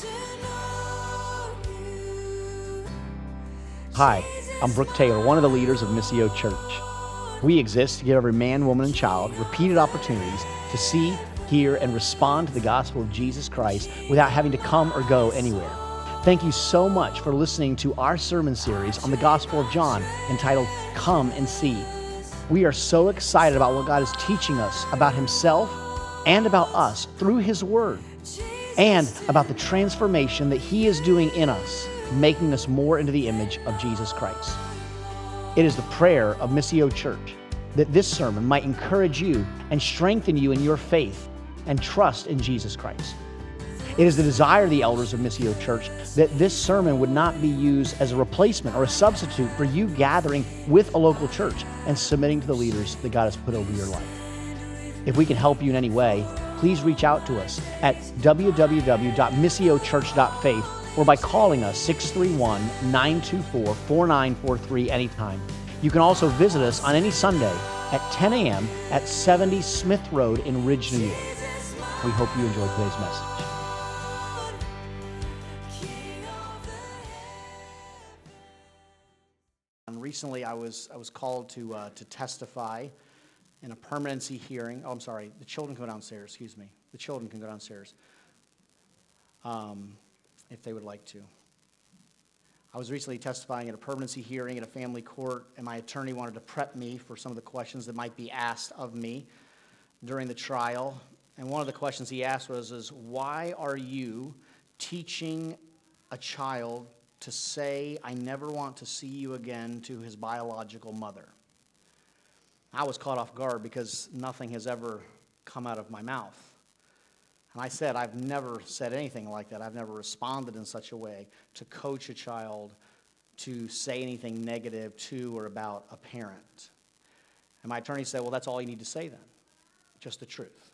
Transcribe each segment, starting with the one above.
Hi, I'm Brooke Taylor, one of the leaders of Missio Church. We exist to give every man, woman, and child repeated opportunities to see, hear, and respond to the gospel of Jesus Christ without having to come or go anywhere. Thank you so much for listening to our sermon series on the Gospel of John entitled Come and See. We are so excited about what God is teaching us about Himself and about us through His Word, and about the transformation that He is doing in us, making us more into the image of Jesus Christ. It is the prayer of Missio Church that this sermon might encourage you and strengthen you in your faith and trust in Jesus Christ. It is the desire of the elders of Missio Church that this sermon would not be used as a replacement or a substitute for you gathering with a local church and submitting to the leaders that God has put over your life. If we can help you in any way, please reach out to us at www.missiochurch.faith or by calling us 631-924-4943 anytime. You can also visit us on any Sunday at 10 a.m. at 70 Smith Road in Ridge, New York. We hope you enjoyed today's message. Recently, I was called to testify in a permanency hearing. Oh, I'm sorry. The children can go downstairs. Excuse me. The children can go downstairs if they would like to. I was recently testifying at a permanency hearing at a family court, and my attorney wanted to prep me for some of the questions that might be asked of me during the trial. And one of the questions he asked was, why are you teaching a child to say, "I never want to see you again," to his biological mother? I was caught off guard because nothing has ever come out of my mouth. And I said, I've never said anything like that. I've never responded in such a way to coach a child to say anything negative to or about a parent. And my attorney said, well, that's all you need to say then, just the truth.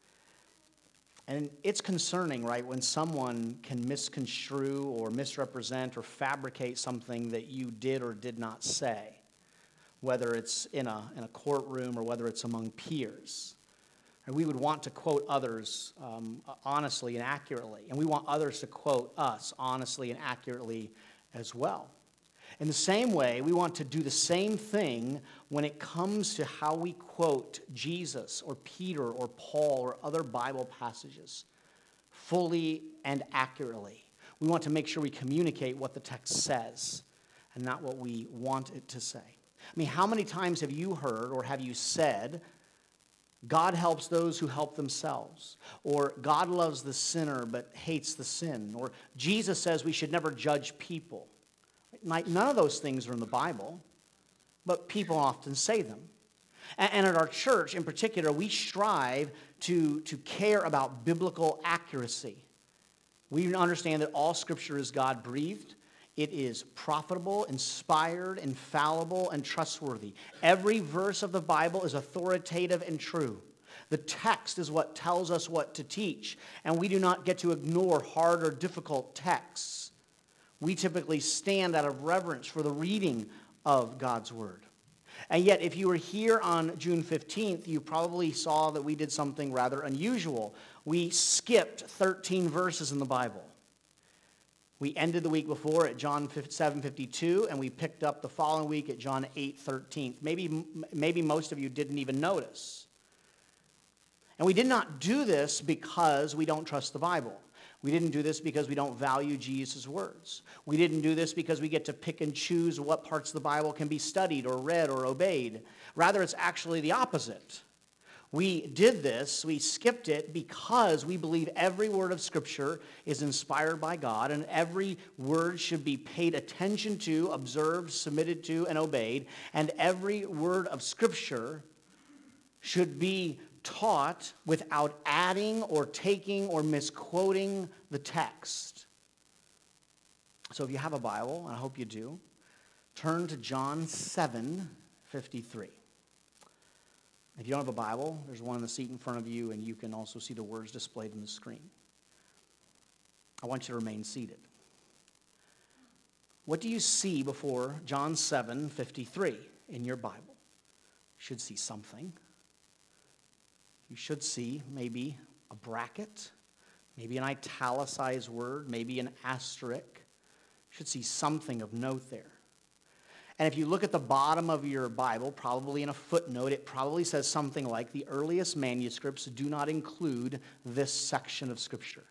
And it's concerning, right, when someone can misconstrue or misrepresent or fabricate something that you did or did not say, whether it's in a courtroom or whether it's among peers. And we would want to quote others honestly and accurately, and we want others to quote us honestly and accurately as well. In the same way, we want to do the same thing when it comes to how we quote Jesus or Peter or Paul or other Bible passages fully and accurately. We want to make sure we communicate what the text says and not what we want it to say. I mean, how many times have you heard or have you said, God helps those who help themselves, or God loves the sinner but hates the sin, or Jesus says we should never judge people? None of those things are in the Bible, but people often say them. And at our church in particular, we strive to care about biblical accuracy. We understand that all Scripture is God-breathed. It is profitable, inspired, infallible, and trustworthy. Every verse of the Bible is authoritative and true. The text is what tells us what to teach, and we do not get to ignore hard or difficult texts. We typically stand out of reverence for the reading of God's Word. And yet, if you were here on June 15th, you probably saw that we did something rather unusual. We skipped 13 verses in the Bible. We ended the week before at John 7:52, and we picked up the following week at John 8:13. Maybe most of you didn't even notice. And we did not do this because we don't trust the Bible. We didn't do this because we don't value Jesus' words. We didn't do this because we get to pick and choose what parts of the Bible can be studied or read or obeyed. Rather, it's actually the opposite. We did this, we skipped it, because we believe every word of Scripture is inspired by God, and every word should be paid attention to, observed, submitted to, and obeyed, and every word of Scripture should be taught without adding or taking or misquoting the text. So if you have a Bible, and I hope you do, turn to John 7:53. If you don't have a Bible, there's one in the seat in front of you, and you can also see the words displayed on the screen. I want you to remain seated. What do you see before John 7:53 in your Bible? You should see something. You should see maybe a bracket, maybe an italicized word, maybe an asterisk. You should see something of note there. And if you look at the bottom of your Bible, probably in a footnote, it probably says something like, the earliest manuscripts do not include this section of Scripture.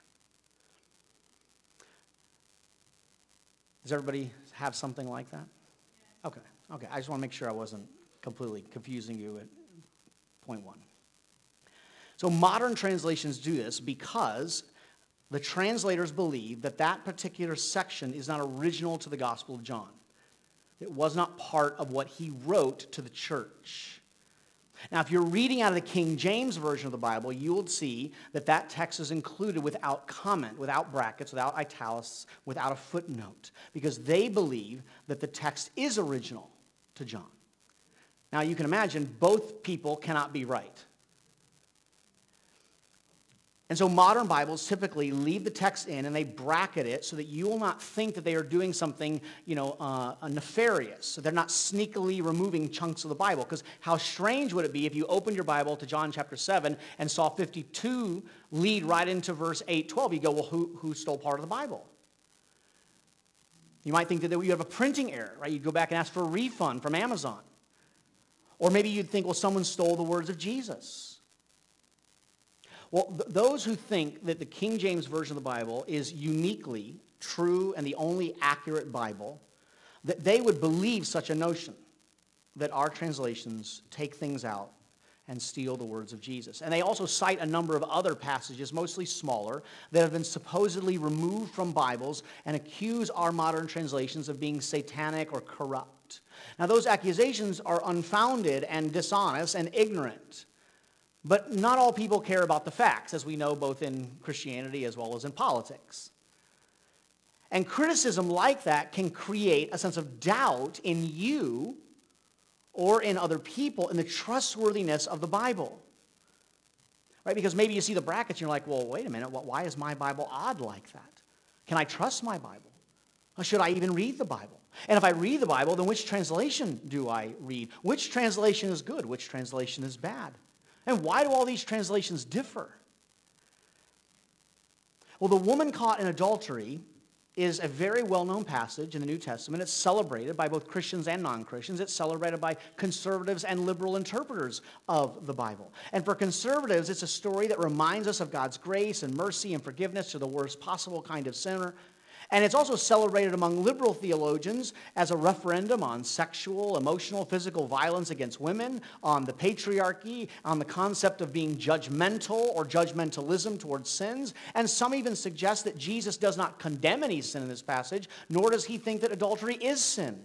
Does everybody have something like that? Okay. I just want to make sure I wasn't completely confusing you at point one. So modern translations do this because the translators believe that that particular section is not original to the Gospel of John. It was not part of what he wrote to the church. Now, if you're reading out of the King James Version of the Bible, you will see that that text is included without comment, without brackets, without italics, without a footnote, because they believe that the text is original to John. Now, you can imagine both people cannot be right. And so modern Bibles typically leave the text in and they bracket it so that you will not think that they are doing something, nefarious. So they're not sneakily removing chunks of the Bible. Because how strange would it be if you opened your Bible to John chapter 7 and saw 52 lead right into verse 8:12? You go, well, who stole part of the Bible? You might think that you have a printing error, right? You'd go back and ask for a refund from Amazon. Or maybe you'd think, well, someone stole the words of Jesus. Well, those who think that the King James Version of the Bible is uniquely true and the only accurate Bible, that they would believe such a notion, that our translations take things out and steal the words of Jesus. And they also cite a number of other passages, mostly smaller, that have been supposedly removed from Bibles and accuse our modern translations of being satanic or corrupt. Now, those accusations are unfounded and dishonest and ignorant. But not all people care about the facts, as we know both in Christianity as well as in politics. And criticism like that can create a sense of doubt in you or in other people in the trustworthiness of the Bible. Right? Because maybe you see the brackets and you're like, well, wait a minute, why is my Bible odd like that? Can I trust my Bible? Or should I even read the Bible? And if I read the Bible, then which translation do I read? Which translation is good? Which translation is bad? And why do all these translations differ? Well, the woman caught in adultery is a very well-known passage in the New Testament. It's celebrated by both Christians and non-Christians. It's celebrated by conservatives and liberal interpreters of the Bible. And for conservatives, it's a story that reminds us of God's grace and mercy and forgiveness to the worst possible kind of sinner. And it's also celebrated among liberal theologians as a referendum on sexual, emotional, physical violence against women, on the patriarchy, on the concept of being judgmental or judgmentalism towards sins. And some even suggest that Jesus does not condemn any sin in this passage, nor does he think that adultery is sin.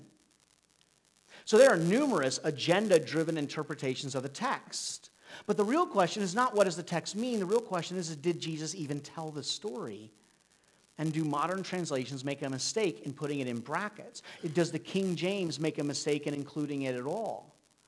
So there are numerous agenda-driven interpretations of the text. But the real question is not what does the text mean? The real question is did Jesus even tell the story? And do modern translations make a mistake in putting it in brackets? Does the King James make a mistake in including it at all?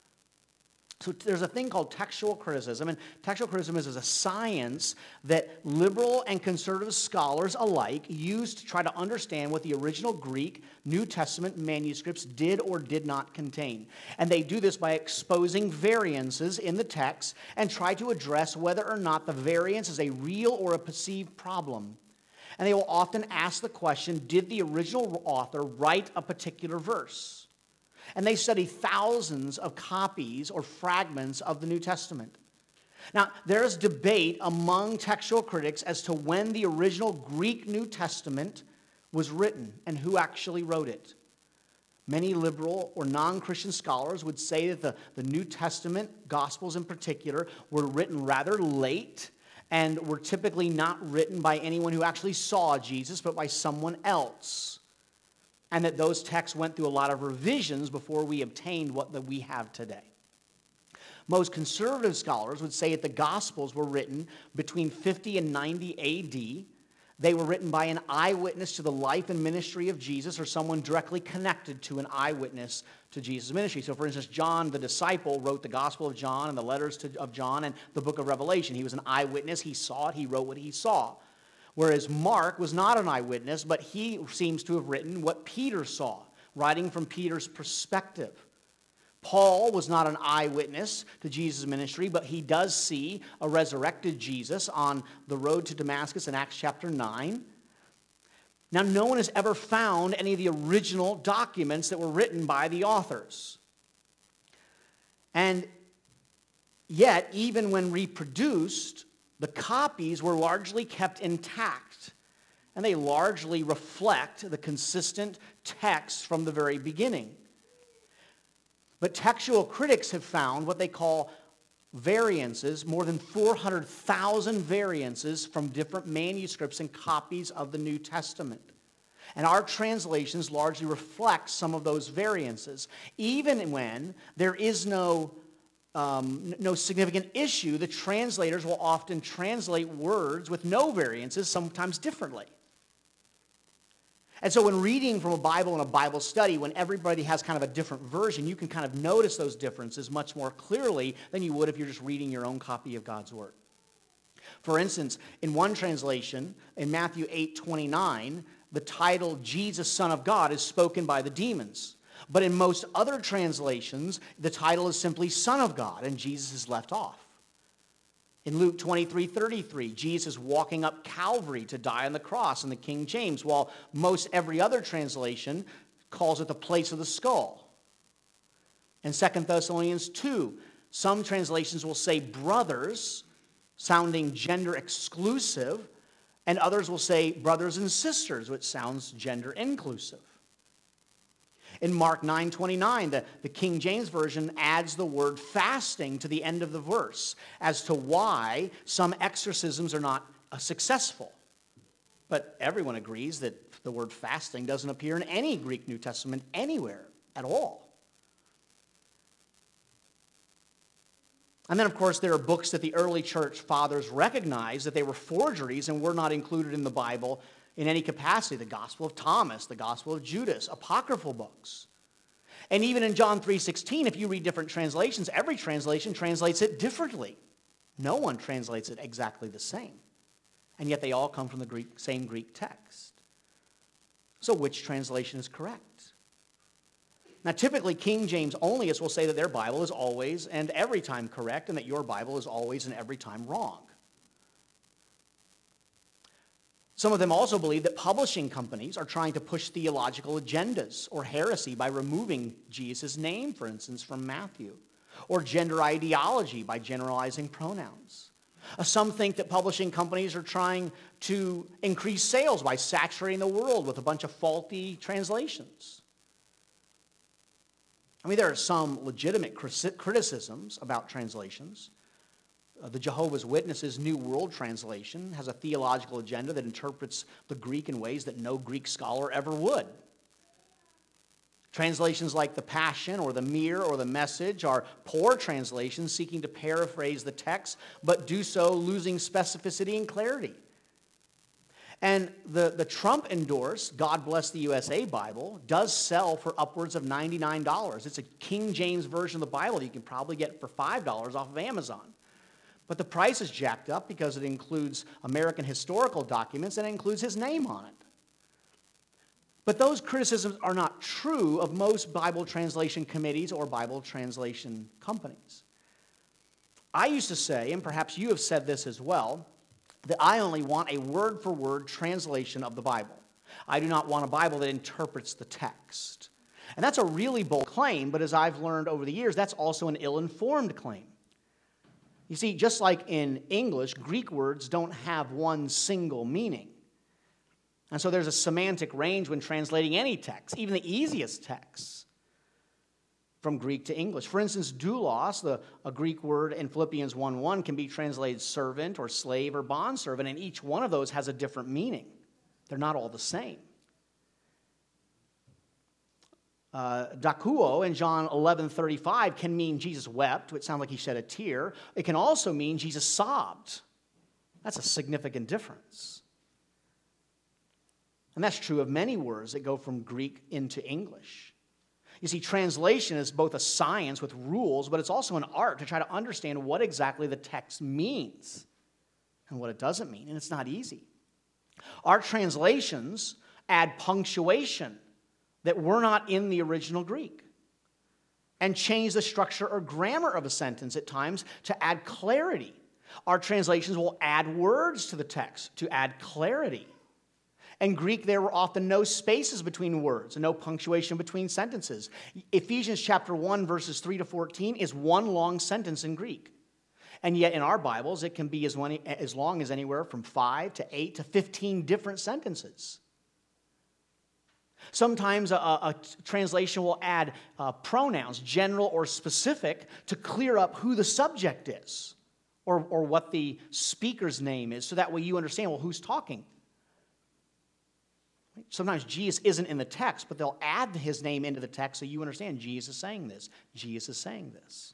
So there's a thing called textual criticism, and textual criticism is a science that liberal and conservative scholars alike use to try to understand what the original Greek New Testament manuscripts did or did not contain. And they do this by exposing variances in the text and try to address whether or not the variance is a real or a perceived problem. And they will often ask the question, did the original author write a particular verse? And they study thousands of copies or fragments of the New Testament. Now, there is debate among textual critics as to when the original Greek New Testament was written and who actually wrote it. Many liberal or non-Christian scholars would say that the New Testament, Gospels in particular, were written rather late and were typically not written by anyone who actually saw Jesus, but by someone else. And that those texts went through a lot of revisions before we obtained what we have today. Most conservative scholars would say that the Gospels were written between 50 and 90 A.D. They were written by an eyewitness to the life and ministry of Jesus or someone directly connected to an eyewitness to Jesus' ministry. So, for instance, John, the disciple, wrote the Gospel of John and the letters of John and the book of Revelation. He was an eyewitness. He saw it. He wrote what he saw. Whereas Mark was not an eyewitness, but he seems to have written what Peter saw, writing from Peter's perspective. Paul was not an eyewitness to Jesus' ministry, but he does see a resurrected Jesus on the road to Damascus in Acts chapter 9. Now, no one has ever found any of the original documents that were written by the authors. And yet, even when reproduced, the copies were largely kept intact, and they largely reflect the consistent text from the very beginning. But textual critics have found what they call variances, more than 400,000 variances from different manuscripts and copies of the New Testament. And our translations largely reflect some of those variances. Even when there is no significant issue, the translators will often translate words with no variances, sometimes differently. And so when reading from a Bible in a Bible study, when everybody has kind of a different version, you can kind of notice those differences much more clearly than you would if you're just reading your own copy of God's Word. For instance, in one translation, in Matthew 8:29, the title Jesus, Son of God is spoken by the demons. But in most other translations, the title is simply Son of God, and Jesus is left off. In Luke 23:33, Jesus is walking up Calvary to die on the cross in the King James, while most every other translation calls it the place of the skull. In 2 Thessalonians 2, some translations will say brothers, sounding gender exclusive, and others will say brothers and sisters, which sounds gender inclusive. In Mark 9:29, the King James Version adds the word fasting to the end of the verse as to why some exorcisms are not successful. But everyone agrees that the word fasting doesn't appear in any Greek New Testament anywhere at all. And then, of course, there are books that the early church fathers recognized that they were forgeries and were not included in the Bible in any capacity. The Gospel of Thomas, the Gospel of Judas, apocryphal books. And even in John 3:16, if you read different translations, every translation translates it differently. No one translates it exactly the same. And yet they all come from the same Greek text. So which translation is correct? Now, typically, King James onlyists will say that their Bible is always and every time correct, and that your Bible is always and every time wrong. Some of them also believe that publishing companies are trying to push theological agendas or heresy by removing Jesus' name, for instance, from Matthew, or gender ideology by generalizing pronouns. Some think that publishing companies are trying to increase sales by saturating the world with a bunch of faulty translations. I mean, there are some legitimate criticisms about translations. The Jehovah's Witnesses' New World Translation has a theological agenda that interprets the Greek in ways that no Greek scholar ever would. Translations like the Passion or the Mir or the Message are poor translations seeking to paraphrase the text, but do so losing specificity and clarity. And the Trump-endorsed God Bless the USA Bible does sell for upwards of $99. It's a King James version of the Bible that you can probably get for $5 off of Amazon. But the price is jacked up because it includes American historical documents and it includes his name on it. But those criticisms are not true of most Bible translation committees or Bible translation companies. I used to say, and perhaps you have said this as well, that I only want a word-for-word translation of the Bible. I do not want a Bible that interprets the text. And that's a really bold claim, but as I've learned over the years, that's also an ill-informed claim. You see, just like in English, Greek words don't have one single meaning. And so there's a semantic range when translating any text, even the easiest texts, from Greek to English. For instance, doulos, a Greek word in Philippians 1:1, can be translated servant or slave or bondservant, and each one of those has a different meaning. They're not all the same. Dakuo in John 11:35 can mean Jesus wept, which sounds like he shed a tear. It can also mean Jesus sobbed. That's a significant difference. And that's true of many words that go from Greek into English. You see, translation is both a science with rules, but it's also an art to try to understand what exactly the text means and what it doesn't mean, and it's not easy. Our translations add punctuation that were not in the original Greek. and change the structure or grammar of a sentence at times to add clarity. Our translations will add words to the text to add clarity. In Greek, there were often no spaces between words and no punctuation between sentences. Ephesians chapter 1, verses 3 to 14 is one long sentence in Greek. And yet in our Bibles, it can be as long as anywhere from 5 to 8 to 15 different sentences. Sometimes a translation will add pronouns, general or specific, to clear up who the subject is or what the speaker's name is, so that way you understand, well, who's talking. Sometimes Jesus isn't in the text, but they'll add his name into the text so you understand Jesus is saying this. Jesus is saying this.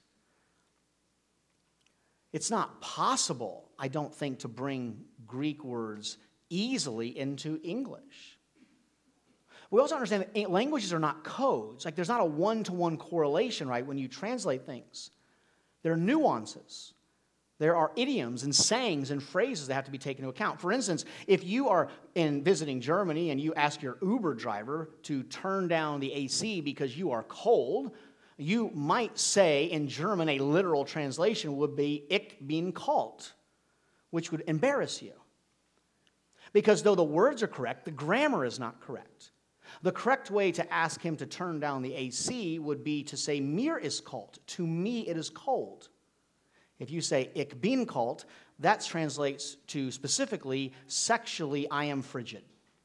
It's not possible, I don't think, to bring Greek words easily into English. We also understand that languages are not codes. Like, there's not a one-to-one correlation, right, when you translate things. There are nuances. There are idioms and sayings and phrases that have to be taken into account. For instance, if you are visiting Germany and you ask your Uber driver to turn down the AC because you are cold, you might say in German, a literal translation would be, "Ich bin kalt," which would embarrass you. Because though the words are correct, the grammar is not correct. The correct way to ask him to turn down the AC would be to say, "Mir ist kalt," to me it is cold. If you say, "Ich bin kalt," that translates to specifically, sexually, I am frigid.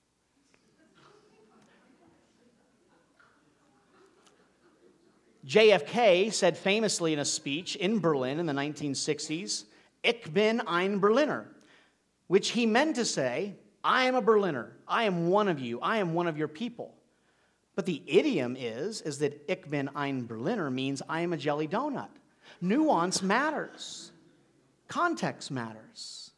JFK said famously in a speech in Berlin in the 1960s, "Ich bin ein Berliner," which he meant to say, I am a Berliner. I am one of you. I am one of your people. But the idiom is that "Ich bin ein Berliner" means I am a jelly donut. Nuance matters. Context matters.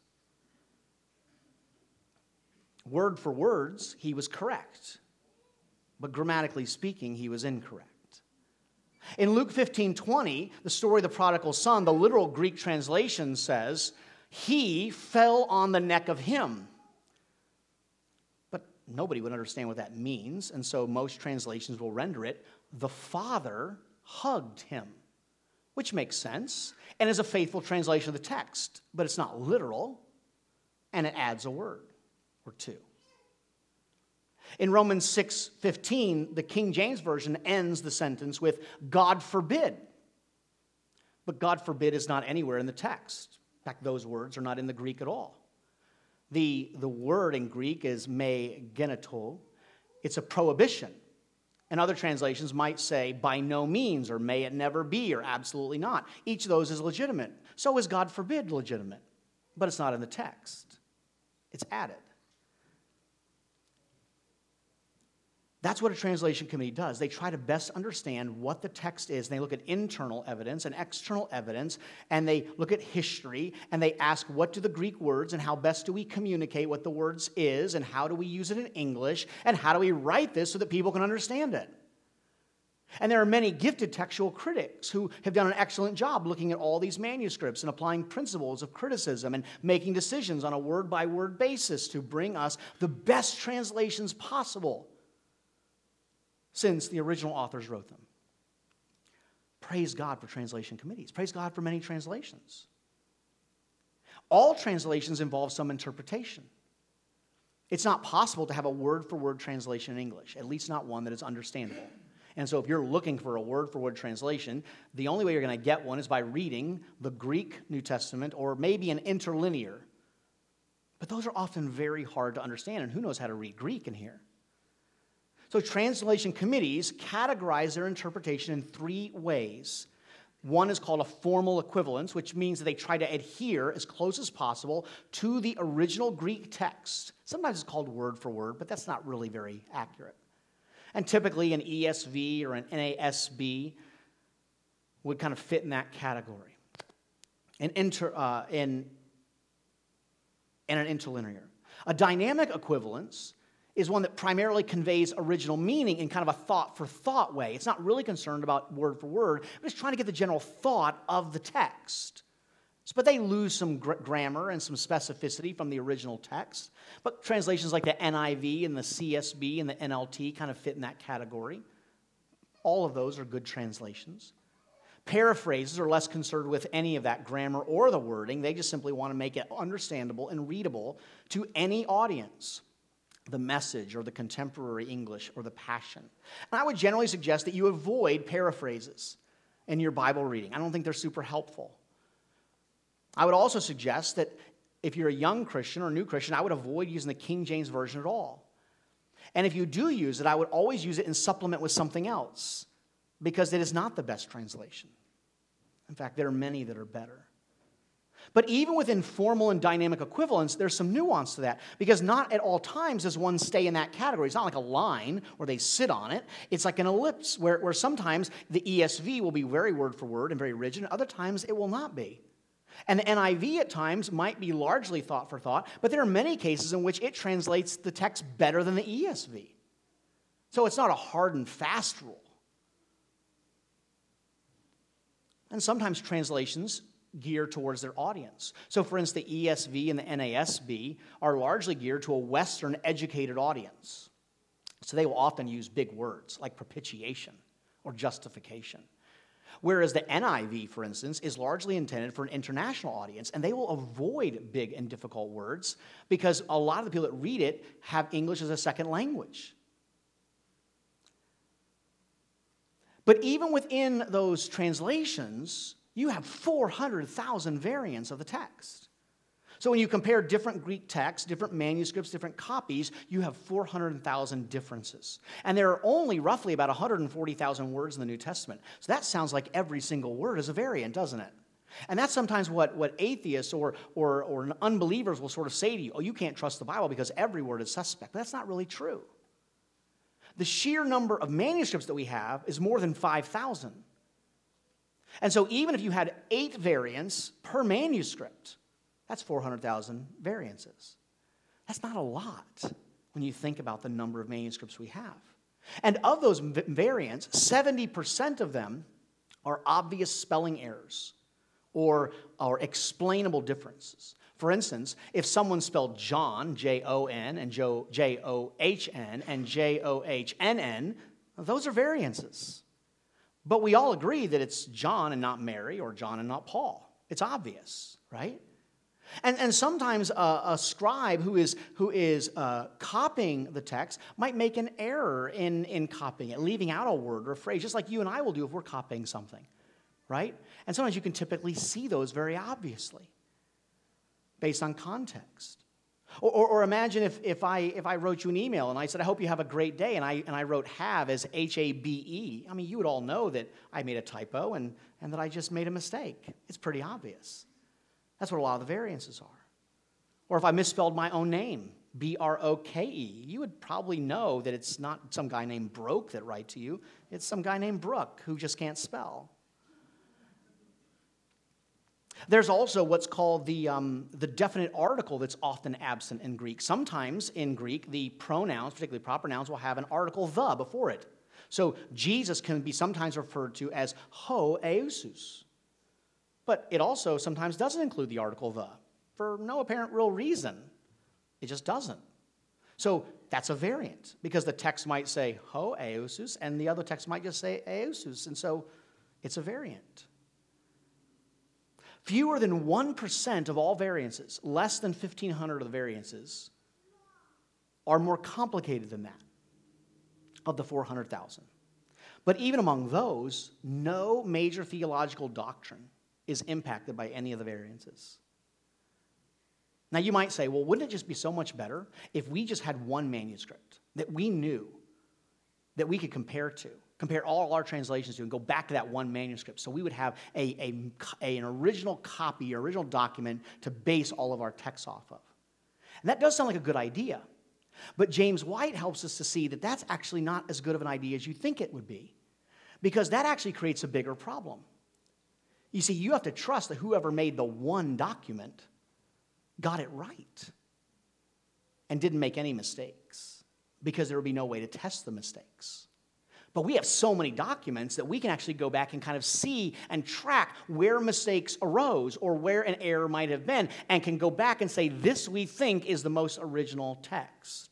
Word for words, he was correct. But grammatically speaking, he was incorrect. In Luke 15:20, the story of the prodigal son, the literal Greek translation says, "He fell on the neck of him." But nobody would understand what that means, and so most translations will render it, "The father hugged him," which makes sense and is a faithful translation of the text, but it's not literal, and it adds a word or two. In Romans 6:15, the King James Version ends the sentence with, "God forbid." But "God forbid" is not anywhere in the text. In fact, those words are not in the Greek at all. The word in Greek is me geneto. It's a prohibition. And other translations might say, "by no means," or "may it never be," or "absolutely not." Each of those is legitimate. So is "God forbid" legitimate. But it's not in the text. It's added. That's what a translation committee does. They try to best understand what the text is, and they look at internal evidence and external evidence, and they look at history, and they ask, what do the Greek words, and how best do we communicate what the words is, and how do we use it in English, and how do we write this so that people can understand it? And there are many gifted textual critics who have done an excellent job looking at all these manuscripts and applying principles of criticism and making decisions on a word-by-word basis to bring us the best translations possible since the original authors wrote them. Praise God for translation committees. Praise God for many translations. All translations involve some interpretation. It's not possible to have a word-for-word translation in English, at least not one that is understandable. And so if you're looking for a word-for-word translation, the only way you're going to get one is by reading the Greek New Testament or maybe an interlinear. But those are often very hard to understand, and who knows how to read Greek in here? So translation committees categorize their interpretation in three ways. One is called a formal equivalence, which means that they try to adhere as close as possible to the original Greek text. Sometimes it's called word for word, but that's not really very accurate. And typically an ESV or an NASB would kind of fit in that category. And an interlinear. A dynamic equivalence is one that primarily conveys original meaning in kind of a thought-for-thought way. It's not really concerned about word for word, but it's trying to get the general thought of the text. But they lose some grammar and some specificity from the original text. But translations like the NIV and the CSB and the NLT kind of fit in that category. All of those are good translations. Paraphrases are less concerned with any of that grammar or the wording. They just simply want to make it understandable and readable to any audience. The Message or the Contemporary English or the Passion. And I would generally suggest that you avoid paraphrases in your Bible reading. I don't think they're super helpful. I would also suggest that if you're a young Christian or a new Christian, I would avoid using the King James Version at all. And if you do use it, I would always use it in supplement with something else, because it is not the best translation. In fact, there are many that are better. But even within formal and dynamic equivalence, there's some nuance to that, because not at all times does one stay in that category. It's not like a line where they sit on it. It's like an ellipse where sometimes the ESV will be very word for word and very rigid, and other times it will not be. And the NIV at times might be largely thought for thought, but there are many cases in which it translates the text better than the ESV. So it's not a hard and fast rule. And sometimes translations gear towards their audience. So for instance, the ESV and the NASB are largely geared to a Western educated audience. So they will often use big words like propitiation or justification. Whereas the NIV, for instance, is largely intended for an international audience, and they will avoid big and difficult words because a lot of the people that read it have English as a second language. But even within those translations, you have 400,000 variants of the text. So when you compare different Greek texts, different manuscripts, different copies, you have 400,000 differences. And there are only roughly about 140,000 words in the New Testament. So that sounds like every single word is a variant, doesn't it? And that's sometimes what atheists or unbelievers will sort of say to you, oh, you can't trust the Bible because every word is suspect. But that's not really true. The sheer number of manuscripts that we have is more than 5,000. And so even if you had 8 variants per manuscript, that's 400,000 variances. That's not a lot when you think about the number of manuscripts we have. And of those variants, 70% of them are obvious spelling errors or explainable differences. For instance, if someone spelled John, Jon, and John, and John, those are variances. But we all agree that it's John and not Mary, or John and not Paul. It's obvious, right? And sometimes a scribe who is copying the text might make an error in copying it, leaving out a word or a phrase, just like you and I will do if we're copying something, right? And sometimes you can typically see those very obviously based on context. Or imagine if I wrote you an email and I said, I hope you have a great day, and I wrote have as Habe. I mean, you would all know that I made a typo and that I just made a mistake. It's pretty obvious. That's what a lot of the variances are. Or if I misspelled my own name, Broke, you would probably know that it's not some guy named Broke that write to you. It's some guy named Brooke who just can't spell. There's also what's called the definite article that's often absent in Greek. Sometimes in Greek, the pronouns, particularly proper nouns, will have an article the before it. So Jesus can be sometimes referred to as ho eusus. But it also sometimes doesn't include the article the for no apparent real reason. It just doesn't. So that's a variant because the text might say ho eusus and the other text might just say eusus. And so it's a variant. Fewer than 1% of all variances, less than 1,500 of the variances, are more complicated than that, of the 400,000. But even among those, no major theological doctrine is impacted by any of the variances. Now you might say, well, wouldn't it just be so much better if we just had one manuscript that we knew, that we could compare all our translations to, and go back to that one manuscript, so we would have an original copy, or original document to base all of our texts off of. And that does sound like a good idea, but James White helps us to see that that's actually not as good of an idea as you think it would be, because that actually creates a bigger problem. You see, you have to trust that whoever made the one document got it right and didn't make any mistakes, because there would be no way to test the mistakes. But we have so many documents that we can actually go back and kind of see and track where mistakes arose or where an error might have been, and can go back and say, this we think is the most original text.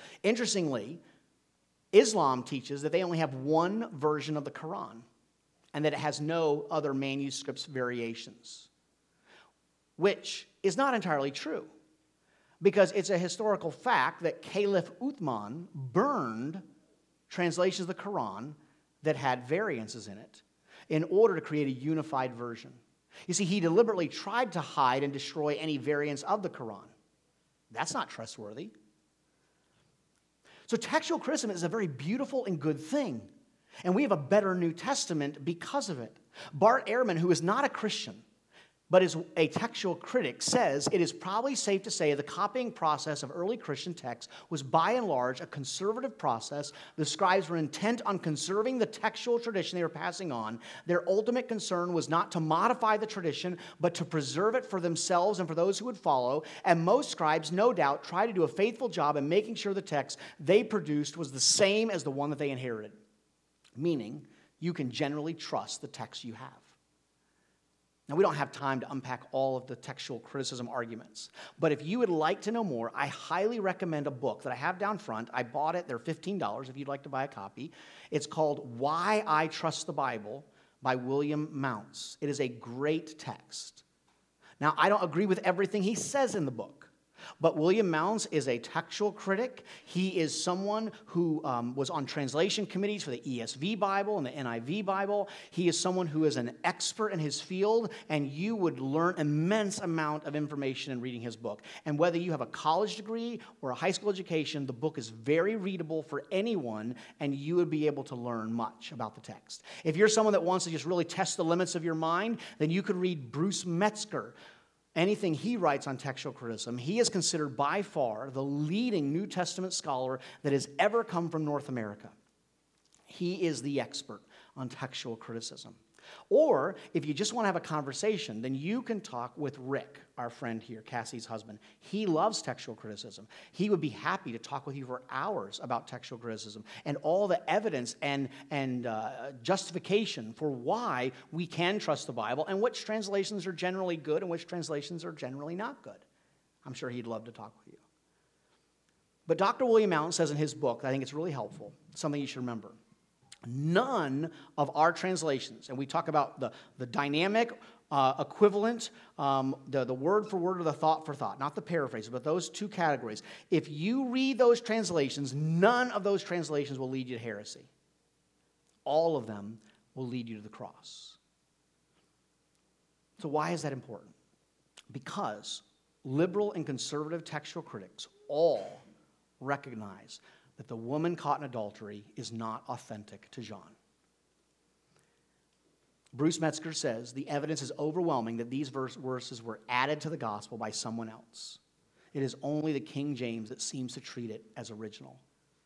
Interestingly, Islam teaches that they only have one version of the Quran, and that it has no other manuscripts variations, which is not entirely true, because it's a historical fact that Caliph Uthman burned translations of the Quran that had variances in it in order to create a unified version. You see, he deliberately tried to hide and destroy any variants of the Quran. That's not trustworthy. So textual criticism is a very beautiful and good thing, and we have a better New Testament because of it. Bart Ehrman, who is not a Christian, but is a textual critic, says it is probably safe to say the copying process of early Christian texts was by and large a conservative process. The scribes were intent on conserving the textual tradition they were passing on. Their ultimate concern was not to modify the tradition, but to preserve it for themselves and for those who would follow. And most scribes, no doubt, tried to do a faithful job in making sure the text they produced was the same as the one that they inherited. Meaning, you can generally trust the text you have. Now, we don't have time to unpack all of the textual criticism arguments, but if you would like to know more, I highly recommend a book that I have down front. I bought it. They're $15 if you'd like to buy a copy. It's called Why I Trust the Bible by William Mounce. It is a great text. Now, I don't agree with everything he says in the book, but William Mounce is a textual critic. He is someone who was on translation committees for the ESV Bible and the NIV Bible. He is someone who is an expert in his field, and you would learn immense amount of information in reading his book. And whether you have a college degree or a high school education, the book is very readable for anyone, and you would be able to learn much about the text. If you're someone that wants to just really test the limits of your mind, then you could read Bruce Metzger. Anything he writes on textual criticism, he is considered by far the leading New Testament scholar that has ever come from North America. He is the expert on textual criticism. Or if you just want to have a conversation, then you can talk with Rick, our friend here, Cassie's husband. He loves textual criticism. He would be happy to talk with you for hours about textual criticism and all the evidence and justification for why we can trust the Bible and which translations are generally good and which translations are generally not good. I'm sure he'd love to talk with you. But Dr. William Mounce says in his book, I think it's really helpful, something you should remember. None of our translations, and we talk about the dynamic equivalent, the word for word or the thought for thought, not the paraphrase, but those two categories. If you read those translations, none of those translations will lead you to heresy. All of them will lead you to the cross. So why is that important? Because liberal and conservative textual critics all recognize that the woman caught in adultery is not authentic to John. Bruce Metzger says the evidence is overwhelming that these verses were added to the gospel by someone else. It is only the King James that seems to treat it as original.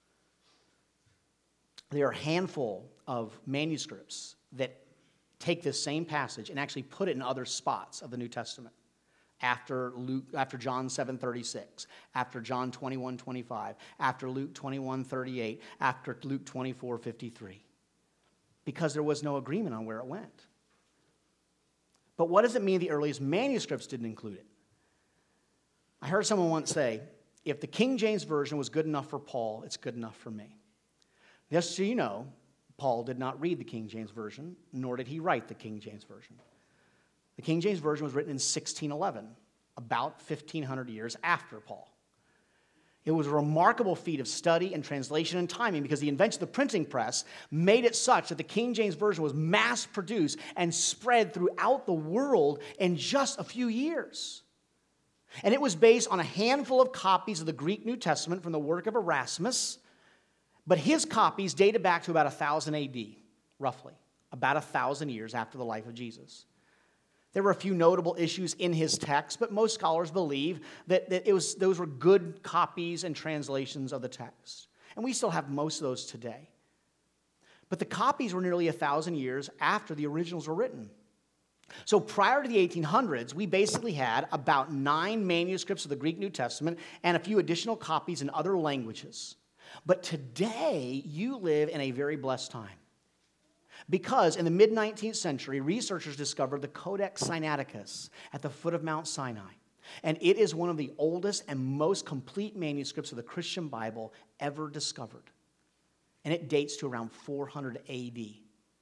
There are a handful of manuscripts that take this same passage and actually put it in other spots of the New Testament. After John 7:36, after John 21:25, after Luke 21:38, after Luke 24:53, because there was no agreement on where it went. But what does it mean the earliest manuscripts didn't include it? I heard someone once say, if the King James Version was good enough for Paul, it's good enough for me. Just so you know, Paul did not read the King James Version, nor did he write the King James Version. The King James Version was written in 1611, about 1,500 years after Paul. It was a remarkable feat of study and translation and timing because the invention of the printing press made it such that the King James Version was mass-produced and spread throughout the world in just a few years. And it was based on a handful of copies of the Greek New Testament from the work of Erasmus, but his copies dated back to about 1000 AD, roughly, about 1,000 years after the life of Jesus. There were a few notable issues in his text, but most scholars believe that those were good copies and translations of the text. And we still have most of those today. But the copies were nearly 1,000 years after the originals were written. So prior to the 1800s, we basically had about 9 manuscripts of the Greek New Testament and a few additional copies in other languages. But today, you live in a very blessed time. Because in the mid-19th century, researchers discovered the Codex Sinaiticus at the foot of Mount Sinai. And it is one of the oldest and most complete manuscripts of the Christian Bible ever discovered. And it dates to around 400 AD.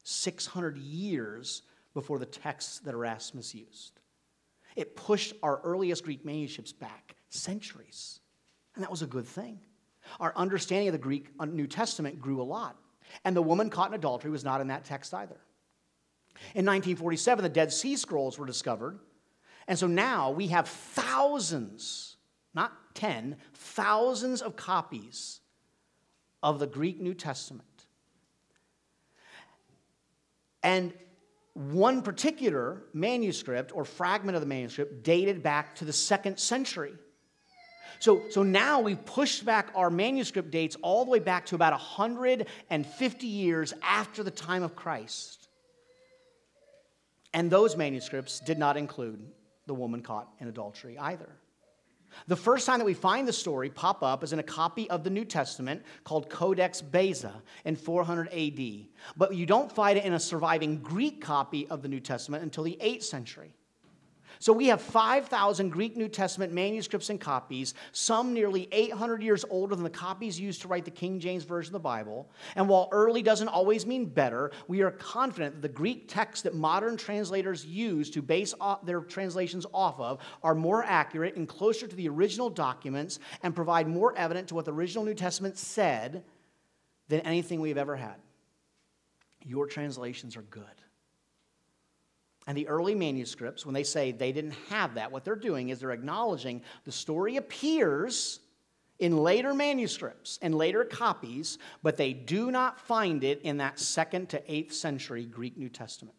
600 years before the texts that Erasmus used. It pushed our earliest Greek manuscripts back centuries, and that was a good thing. Our understanding of the Greek New Testament grew a lot, and the woman caught in adultery was not in that text either. In 1947, the Dead Sea Scrolls were discovered, and so now we have thousands, not 10, thousands of copies of the Greek New Testament. And one particular manuscript or fragment of the manuscript dated back to the 2nd century. So now we've pushed back our manuscript dates all the way back to about 150 years after the time of Christ. And those manuscripts did not include the woman caught in adultery either. The first time that we find the story pop up is in a copy of the New Testament called Codex Beza in 400 AD. But you don't find it in a surviving Greek copy of the New Testament until the 8th century. So we have 5,000 Greek New Testament manuscripts and copies, some nearly 800 years older than the copies used to write the King James Version of the Bible. And while early doesn't always mean better, we are confident that the Greek texts that modern translators use to base their translations off of are more accurate and closer to the original documents and provide more evidence to what the original New Testament said than anything we've ever had. Your translations are good. And the early manuscripts, when they say they didn't have that, what they're doing is they're acknowledging the story appears in later manuscripts and later copies, but they do not find it in that 2nd to 8th century Greek New Testament.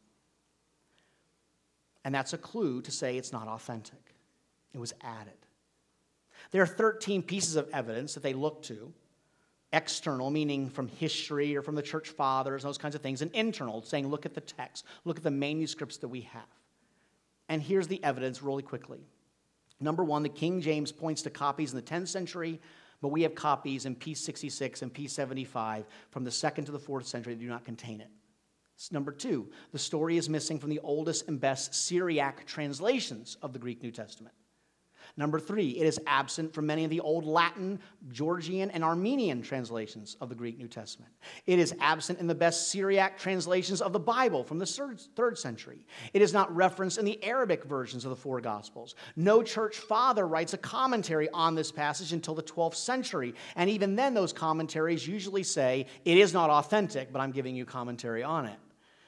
And that's a clue to say it's not authentic. It was added. There are 13 pieces of evidence that they look to. External, meaning from history or from the church fathers, those kinds of things. And internal, saying look at the text, look at the manuscripts that we have. And here's the evidence really quickly. Number one, the King James points to copies in the 10th century, but we have copies in P66 and P75 from the 2nd to the 4th century that do not contain it. Number two, the story is missing from the oldest and best Syriac translations of the Greek New Testament. Number three, it is absent from many of the old Latin, Georgian, and Armenian translations of the Greek New Testament. It is absent in the best Syriac translations of the Bible from the 3rd century. It is not referenced in the Arabic versions of the 4 Gospels. No church father writes a commentary on this passage until the 12th century. And even then, those commentaries usually say, it is not authentic, but I'm giving you commentary on it.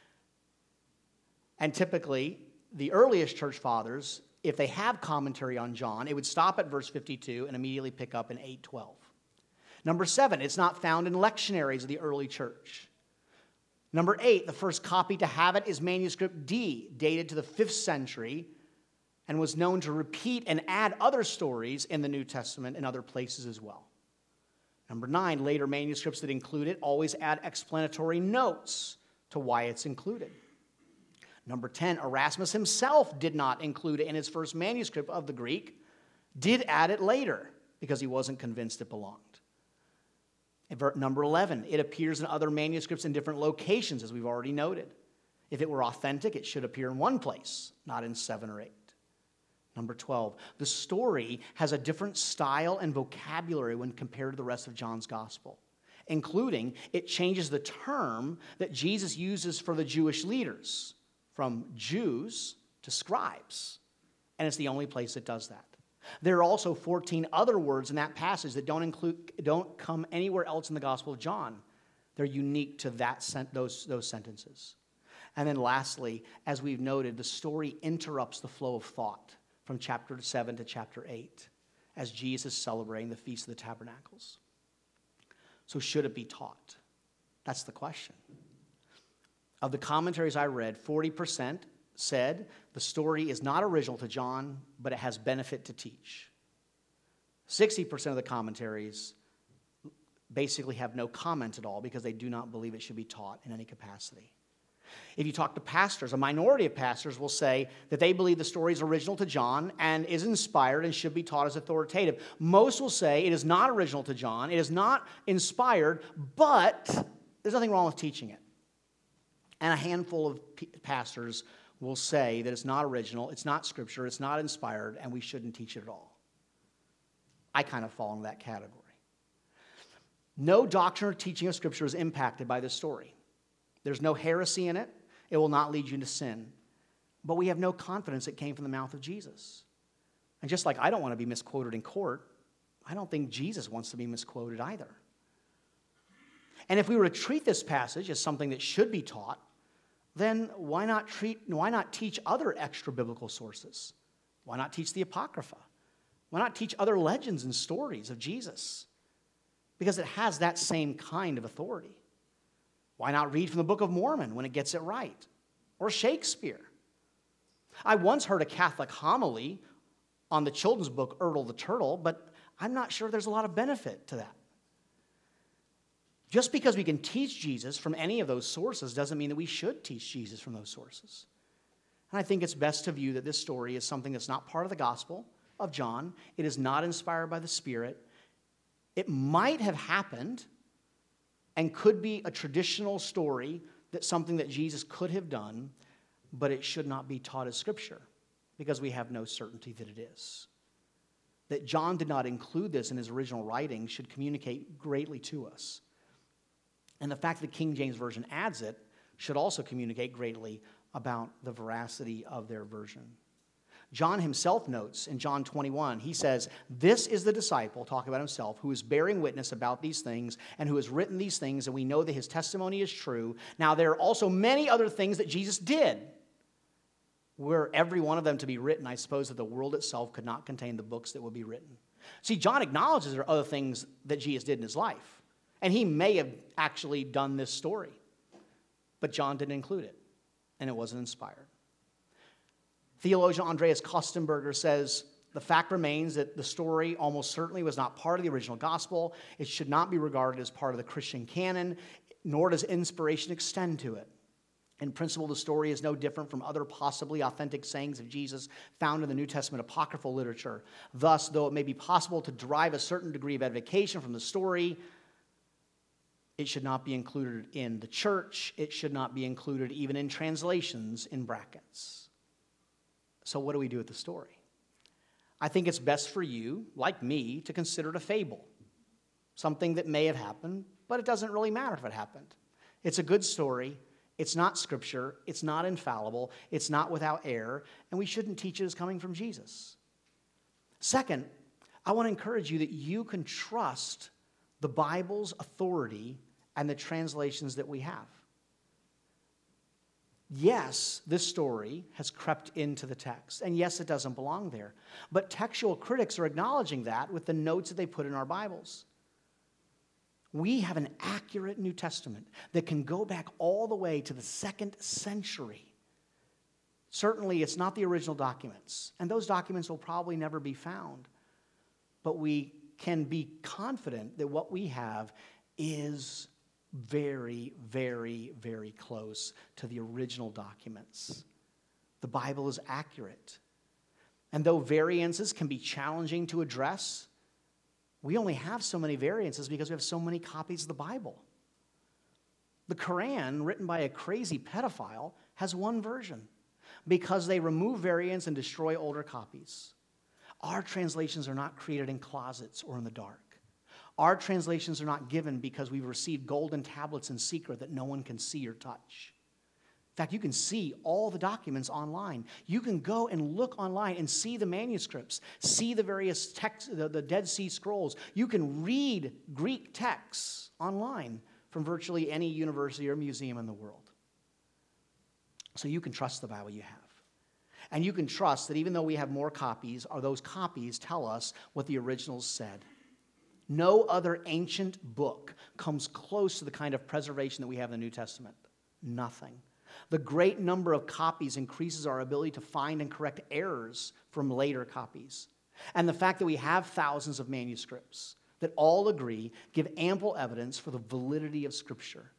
And typically, the earliest church fathers, if they have commentary on John, it would stop at verse 52 and immediately pick up in 8:12. Number 7, it's not found in lectionaries of the early church. Number 8, the first copy to have it is manuscript D, dated to the 5th century, and was known to repeat and add other stories in the New Testament in other places as well. Number 9, later manuscripts that include it always add explanatory notes to why it's included. Number 10, Erasmus himself did not include it in his first manuscript of the Greek, did add it later because he wasn't convinced it belonged. Number 11, it appears in other manuscripts in different locations, as we've already noted. If it were authentic, it should appear in one place, not in 7 or 8. Number 12, the story has a different style and vocabulary when compared to the rest of John's gospel, including it changes the term that Jesus uses for the Jewish leaders from Jews to scribes, and it's the only place it does that. There are also 14 other words in that passage that don't come anywhere else in the Gospel of John. They're unique to those sentences. And then lastly, as we've noted, the story interrupts the flow of thought from chapter 7 to chapter 8 as Jesus is celebrating the Feast of the Tabernacles. So should it be taught? That's the question. Of the commentaries I read, 40% said the story is not original to John, but it has benefit to teach. 60% of the commentaries basically have no comment at all because they do not believe it should be taught in any capacity. If you talk to pastors, a minority of pastors will say that they believe the story is original to John and is inspired and should be taught as authoritative. Most will say it is not original to John, it is not inspired, but there's nothing wrong with teaching it. And a handful of pastors will say that it's not original, it's not scripture, it's not inspired, and we shouldn't teach it at all. I kind of fall into that category. No doctrine or teaching of scripture is impacted by this story. There's no heresy in it. It will not lead you into sin. But we have no confidence it came from the mouth of Jesus. And just like I don't want to be misquoted in court, I don't think Jesus wants to be misquoted either. And if we were to treat this passage as something that should be taught, then why not teach other extra-biblical sources? Why not teach the Apocrypha? Why not teach other legends and stories of Jesus? Because it has that same kind of authority. Why not read from the Book of Mormon when it gets it right? Or Shakespeare? I once heard a Catholic homily on the children's book, Ertl the Turtle, but I'm not sure there's a lot of benefit to that. Just because we can teach Jesus from any of those sources doesn't mean that we should teach Jesus from those sources. And I think it's best to view that this story is something that's not part of the Gospel of John. It is not inspired by the Spirit. It might have happened and could be a traditional story, that's something that Jesus could have done, but it should not be taught as Scripture because we have no certainty that it is. That John did not include this in his original writing should communicate greatly to us. And the fact that the King James Version adds it should also communicate greatly about the veracity of their version. John himself notes in John 21, he says, "This is the disciple," talking about himself, "who is bearing witness about these things and who has written these things, and we know that his testimony is true. Now there are also many other things that Jesus did. Were every one of them to be written, I suppose that the world itself could not contain the books that would be written." See, John acknowledges there are other things that Jesus did in his life. And he may have actually done this story. But John didn't include it. And it wasn't inspired. Theologian Andreas Kostenberger says, "The fact remains that the story almost certainly was not part of the original gospel. It should not be regarded as part of the Christian canon, nor does inspiration extend to it. In principle, the story is no different from other possibly authentic sayings of Jesus found in the New Testament apocryphal literature. Thus, though it may be possible to derive a certain degree of edification from the story, it should not be included in the church. It should not be included even in translations in brackets." So what do we do with the story? I think it's best for you, like me, to consider it a fable. Something that may have happened, but it doesn't really matter if it happened. It's a good story. It's not Scripture. It's not infallible. It's not without error. And we shouldn't teach it as coming from Jesus. Second, I want to encourage you that you can trust the Bible's authority and the translations that we have. Yes, this story has crept into the text, and yes, it doesn't belong there. But textual critics are acknowledging that with the notes that they put in our Bibles. We have an accurate New Testament that can go back all the way to the 2nd century. Certainly, it's not the original documents, and those documents will probably never be found. But we can be confident that what we have is very, very, very close to the original documents. The Bible is accurate. And though variances can be challenging to address, we only have so many variances because we have so many copies of the Bible. The Quran, written by a crazy pedophile, has one version because they remove variants and destroy older copies. Our translations are not created in closets or in the dark. Our translations are not given because we've received golden tablets in secret that no one can see or touch. In fact, you can see all the documents online. You can go and look online and see the manuscripts, see the various texts, the Dead Sea Scrolls. You can read Greek texts online from virtually any university or museum in the world. So you can trust the Bible you have. And you can trust that even though we have more copies, or those copies tell us what the originals said. No other ancient book comes close to the kind of preservation that we have in the New Testament. Nothing. The great number of copies increases our ability to find and correct errors from later copies. And the fact that we have thousands of manuscripts that all agree give ample evidence for the validity of Scripture.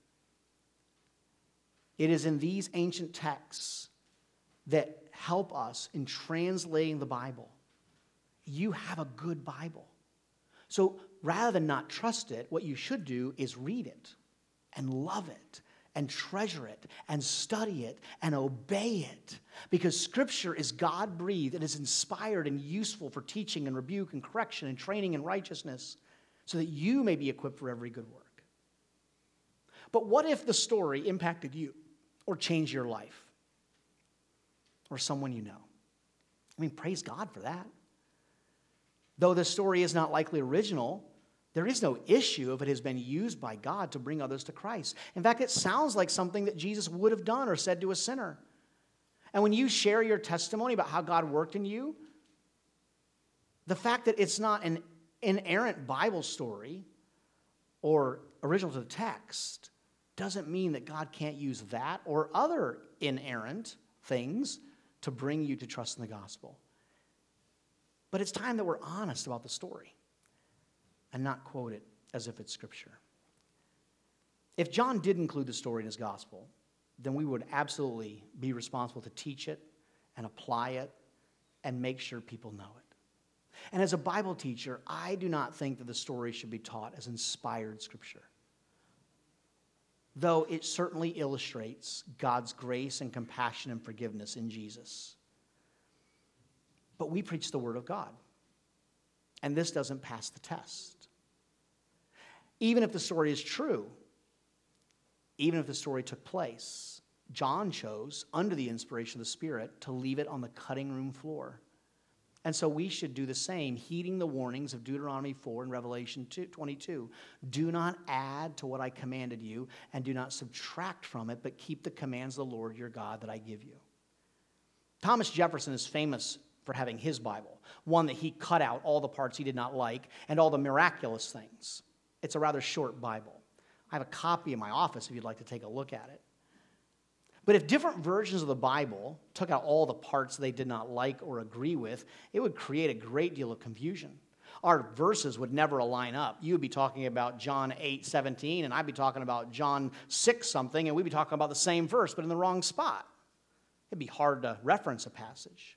It is in these ancient texts that help us in translating the Bible. You have a good Bible. So rather than not trust it, what you should do is read it and love it and treasure it and study it and obey it. Because Scripture is God-breathed and is inspired and useful for teaching and rebuke and correction and training in righteousness so that you may be equipped for every good work. But what if the story impacted you or changed your life or someone you know? I mean, praise God for that. Though the story is not likely original, there is no issue if it has been used by God to bring others to Christ. In fact, it sounds like something that Jesus would have done or said to a sinner. And when you share your testimony about how God worked in you, the fact that it's not an inerrant Bible story or original to the text doesn't mean that God can't use that or other inerrant things to bring you to trust in the gospel. But it's time that we're honest about the story and not quote it as if it's Scripture. If John did include the story in his gospel, then we would absolutely be responsible to teach it and apply it and make sure people know it. And as a Bible teacher, I do not think that the story should be taught as inspired Scripture, though it certainly illustrates God's grace and compassion and forgiveness in Jesus. But we preach the Word of God, and this doesn't pass the test. Even if the story is true, even if the story took place, John chose, under the inspiration of the Spirit, to leave it on the cutting room floor. And so we should do the same, heeding the warnings of Deuteronomy 4 and Revelation 22. Do not add to what I commanded you, and do not subtract from it, but keep the commands of the Lord your God that I give you. Thomas Jefferson is famous for having his Bible, one that he cut out all the parts he did not like and all the miraculous things. It's a rather short Bible. I have a copy in my office if you'd like to take a look at it. But if different versions of the Bible took out all the parts they did not like or agree with, it would create a great deal of confusion. Our verses would never line up. You would be talking about John 8:17, and I'd be talking about John 6 something, and we'd be talking about the same verse, but in the wrong spot. It'd be hard to reference a passage.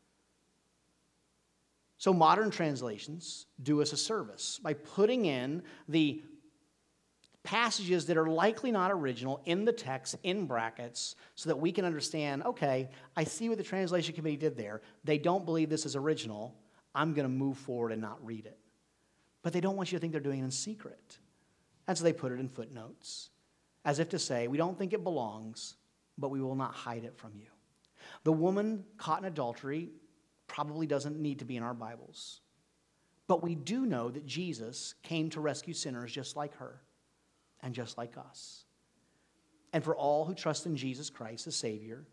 So modern translations do us a service by putting in the passages that are likely not original in the text in brackets so that we can understand, okay, I see what the translation committee did there. They don't believe this is original. I'm going to move forward and not read it. But they don't want you to think they're doing it in secret. And so they put it in footnotes, as if to say, we don't think it belongs, but we will not hide it from you. The woman caught in adultery probably doesn't need to be in our Bibles. But we do know that Jesus came to rescue sinners just like her and just like us. And for all who trust in Jesus Christ as Savior,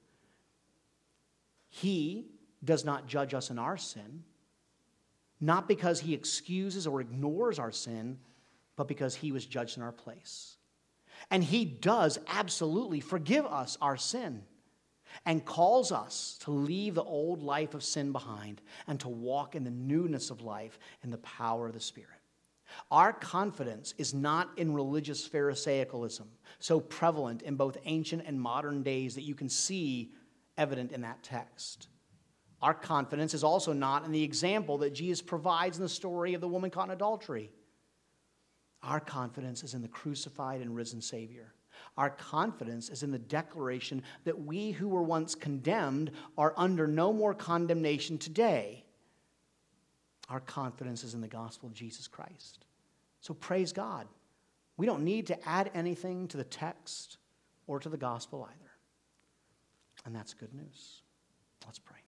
He does not judge us in our sin, not because He excuses or ignores our sin, but because He was judged in our place. And He does absolutely forgive us our sin and calls us to leave the old life of sin behind and to walk in the newness of life in the power of the Spirit. Our confidence is not in religious Pharisaicalism, so prevalent in both ancient and modern days that you can see evident in that text. Our confidence is also not in the example that Jesus provides in the story of the woman caught in adultery. Our confidence is in the crucified and risen Savior. Our confidence is in the declaration that we who were once condemned are under no more condemnation today. Our confidence is in the gospel of Jesus Christ. So praise God. We don't need to add anything to the text or to the gospel either. And that's good news. Let's pray.